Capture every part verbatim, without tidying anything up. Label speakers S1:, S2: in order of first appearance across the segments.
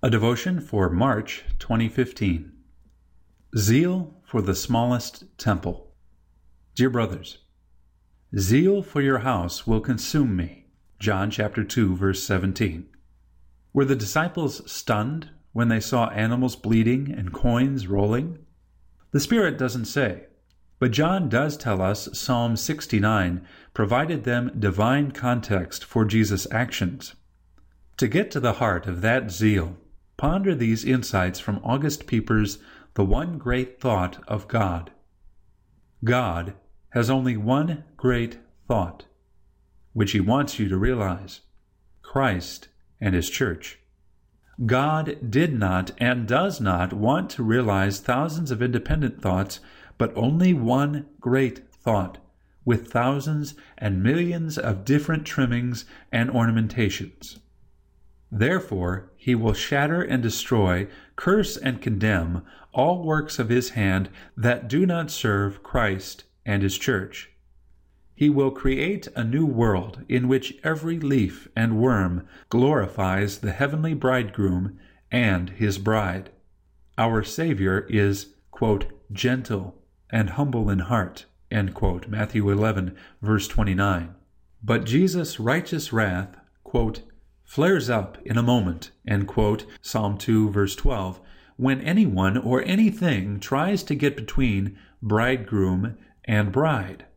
S1: A devotion for March twenty fifteen. Zeal for the smallest temple. Dear brothers, zeal for your house will consume me. John chapter two, verse seventeen. Were the disciples stunned when they saw animals bleeding and coins rolling? The Spirit doesn't say, but John does tell us Psalm sixty-nine provided them divine context for Jesus' actions. To get to the heart of that zeal, ponder these insights from August Pieper's The One Great Thought of God. God has only one great thought, which he wants you to realize: Christ and his church. God did not and does not want to realize thousands of independent thoughts, but only one great thought, with thousands and millions of different trimmings and ornamentations. Therefore, he will shatter and destroy, curse and condemn all works of his hand that do not serve Christ and his church. He will create a new world in which every leaf and worm glorifies the heavenly bridegroom and his bride. Our Savior is, quote, gentle and humble in heart, end quote, Matthew eleven, verse twenty-nine. But Jesus' righteous wrath, quote, flares up in a moment, end quote, Psalm two, verse twelve, when anyone or anything tries to get between bridegroom and bride.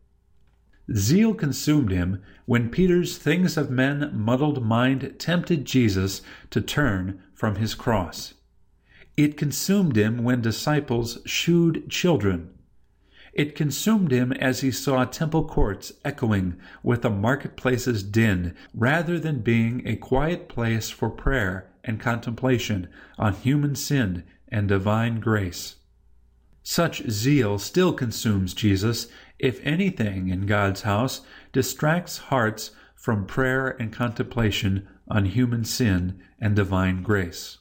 S1: Zeal consumed him when Peter's things of men muddled mind tempted Jesus to turn from his cross. It consumed him when disciples shooed children. It consumed him as he saw temple courts echoing with the marketplace's din, rather than being a quiet place for prayer and contemplation on human sin and divine grace. Such zeal still consumes Jesus if anything in God's house distracts hearts from prayer and contemplation on human sin and divine grace.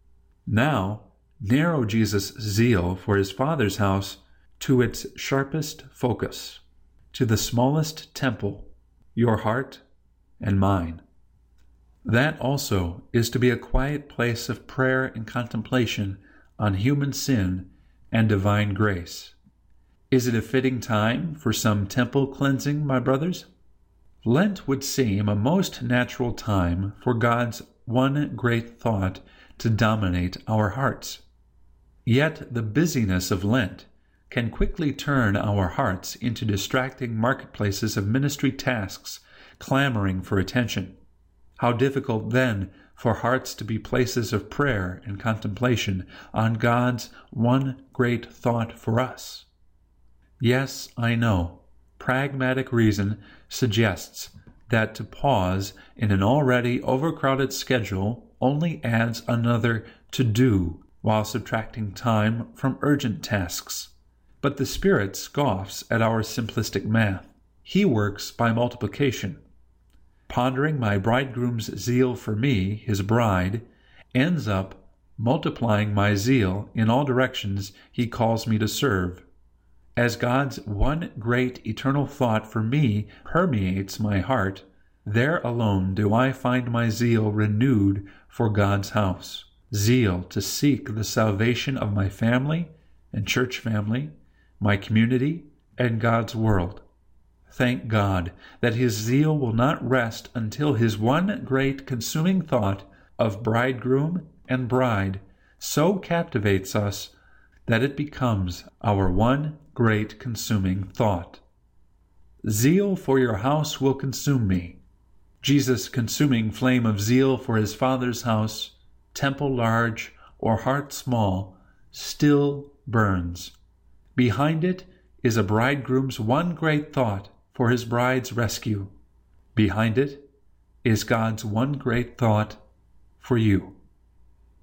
S1: Now, narrow Jesus' zeal for his Father's house to its sharpest focus, to the smallest temple, your heart and mine. That also is to be a quiet place of prayer and contemplation on human sin and divine grace. Is it a fitting time for some temple cleansing, my brothers? Lent would seem a most natural time for God's one great thought to dominate our hearts. Yet the busyness of Lent can quickly turn our hearts into distracting marketplaces of ministry tasks, clamoring for attention. How difficult, then, for hearts to be places of prayer and contemplation on God's one great thought for us. Yes, I know, pragmatic reason suggests that to pause in an already overcrowded schedule only adds another to-do while subtracting time from urgent tasks. But the Spirit scoffs at our simplistic math. He works by multiplication. Pondering my bridegroom's zeal for me, his bride, ends up multiplying my zeal in all directions he calls me to serve. As God's one great eternal thought for me permeates my heart, there alone do I find my zeal renewed for God's house. Zeal to seek the salvation of my family and church family, my community, and God's world. Thank God that his zeal will not rest until his one great consuming thought of bridegroom and bride so captivates us that it becomes our one great consuming thought. Zeal for your house will consume me. Jesus' consuming flame of zeal for his Father's house, temple large or heart small, still burns. Behind it is a bridegroom's one great thought for his bride's rescue. Behind it is God's one great thought for you.